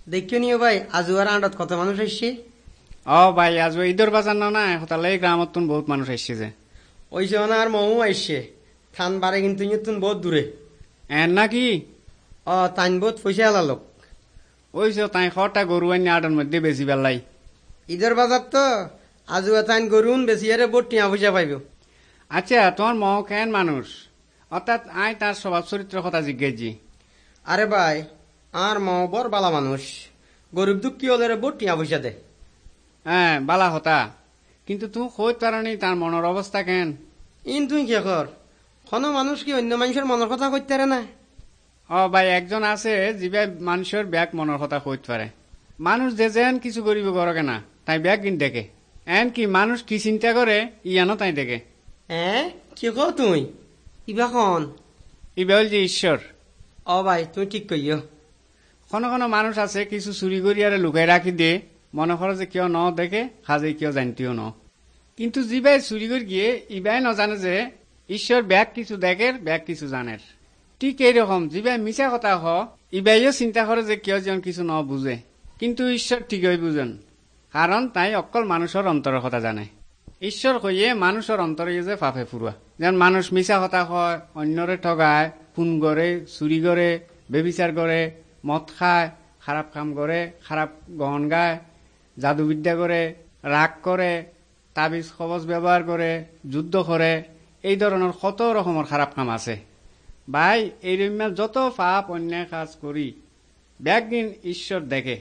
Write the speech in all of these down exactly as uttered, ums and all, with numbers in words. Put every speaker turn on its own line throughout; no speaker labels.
দেখিও নিও ভাই আজুয়ার আন্ডত কত মানুষ আসছে।
ও ভাই আজ ঈদের বাজার না না হতালে গ্রামত বহুত মানুষ আসছে যে
ওই যে আর মৌ আসছে থান বারে কিন্তু তুন বহুত দূরে
এন নাকি
অ তাইন বহুত পয়সা এলালোক
ওই যে তাই খটা গরু আনি আটার মধ্যে বেশি বেলাই
ঈদের বাজার তো আজুয়া তাইন গরুন বেশি আরে বহুত টিয়া পয়সা পাইব।
আচ্ছা তোমার মহ কেন মানুষ অর্থাৎ আই তার স্বভাব চরিত্র কথা জিজ্ঞেসি।
আরে ভাই আর মৌ বর বালা মানুষ গরিব দুঃখী হলে বহুত টিয়া পয়সা দে।
হ্যাঁ বালা হতা কিন্তু তুমি কই পারি তার মনের অবস্থা কেন
ইন তুই কে কর কোনো মানুষ কি অন্য মানুষের মনের কথা কইতে পারে না।
ও ভাই একজন আছে যিবাই মানুষের ব্যাগ মনের কথা কইতে পারে। মানুষ যে যেন কিছু করিব করো কেনা তাই ব্যাগ কিন দেখে এন কি মানুষ কি চিন্তা করে ইয়ানো তাই দেখে।
হ্যাঁ কি কর তুই ইবা কন
ইবা হল যে ঈশ্বর।
ও ভাই তুই ঠিক কইও।
কোনো কোনো মানুষ আছে কিছু চুরি করি আর লুকাই রাখি দিয়ে মনে করে যে কেউ ন দেখে খাজে কেউ জানতেও ন কিন্তু যিবাই চুরি করে গিয়ে ইবাই নজানে যে ঈশ্বর ব্যাগ কিছু দেখের ব্যাগ কিছু জানের। ঠিক এইরকম যিবাই মিছা কথা হ ইবাইও চিন্তা করে যে কেউ যেন কিছু ন বুঝে কিন্তু ঈশ্বর ঠিকই বুঝেন কারণ তাই অকল মানুষের অন্তরের কথা জানে। ঈশ্বর কইয়ে মানুষের অন্তরে যে ফাফে ফুরুয়া যেন মানুষ মিছা কথা কয় অন্যরে ঠগায় খুন করে চুরি করে বেবিচার করে মদ খায় খারাপ কাম করে খারাপ গহন গায় জাদুবিদ্যা করে রাগ করে তাবিজ কবজ ব্যবহার করে যুদ্ধ করে এই ধরনের কত রকমের খারাপ কাম আছে। ভাই এই রকম যত পাপ অন্যায় কাজ করি ব্যাগদিন ঈশ্বর দেখে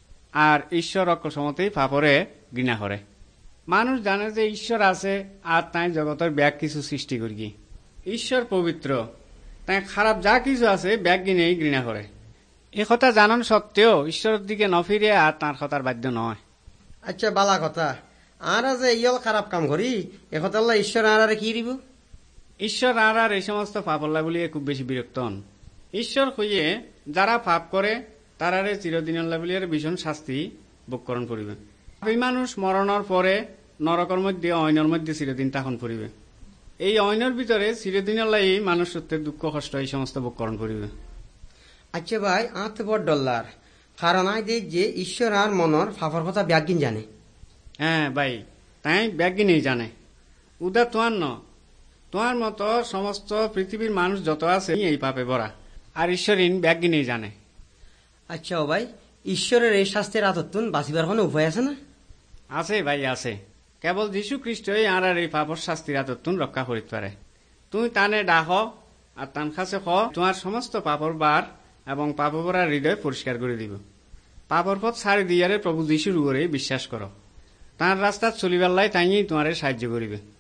আর ঈশ্বর অকসমতেই পাপরে ঘৃণা করে। মানুষ জানে যে ঈশ্বর আছে আর তাই জগতের ব্যাগ কিছু সৃষ্টি করি ঈশ্বর পবিত্র তাই খারাপ যা কিছু আছে ব্যাগ গিনেই ঘৃণা করে। এ কথা জানান সত্ত্বেও ঈশ্বরের দিকে নফিরে আর তার কথার বাধ্য নয়।
আচ্ছা বালা কথা আর যে ইয়ল খারাপ কাম করি একথাল্লা ঈশ্বর আর আর কি দিব।
ঈশ্বর আর আর এই সমস্ত পাপল্লা বলিয়ে খুব বেশি বিরক্ত হন। ঈশ্বর হইয়ে যারা পাপ করে তারারে চিরদিনল্লা বলিয়ে ভীষণ শাস্তি ভোগকরণ করিবে। এই মানুষ মরণের পরে নরকের মধ্যে অইনের মধ্যে চিরদিন তাহন করিবে। এই অইনের ভিতরে চিরদিনল্লাই মানুষ সত্যের দুঃখ কষ্ট এই সমস্ত ভোগকরণ করিবে।
আচ্ছা ভাই আত বড় ডল্লার কারণ আই দেখ যে ঈশ্বর আর মনর ফাফর কথা ব্যাগিন জানে।
হ্যাঁ ভাই তাই ব্যাগিনেই জানে উদা তোমার ন তোমার মতো সমস্ত পৃথিবীর মানুষ যত আছে এই পাপে ভরা আর ঈশ্বরীন ব্যাগিনেই জানে।
আচ্ছা ও ভাই ঈশ্বরের এই শাস্তির আতত্তুন বাঁচিবার কোনো উপায় আছে না?
আছে ভাই আছে কেবল যীশু খ্রিস্টই আর আর এই পাপর শাস্তির আতত্তুন রক্ষা করিতে পারে। তুমি তানে ডাহ আর তান কাছে খ তোমার সমস্ত পাপর বার এবং পাপভরা হৃদয় পরিষ্কার করে দিব। পাপর পথ ছাড়ি দিয়ারে প্রভু যীশুর উপরে বিশ্বাস করো তাঁর রাস্তা চলিবার লাই তাই তোমারে সাহায্য করিবে।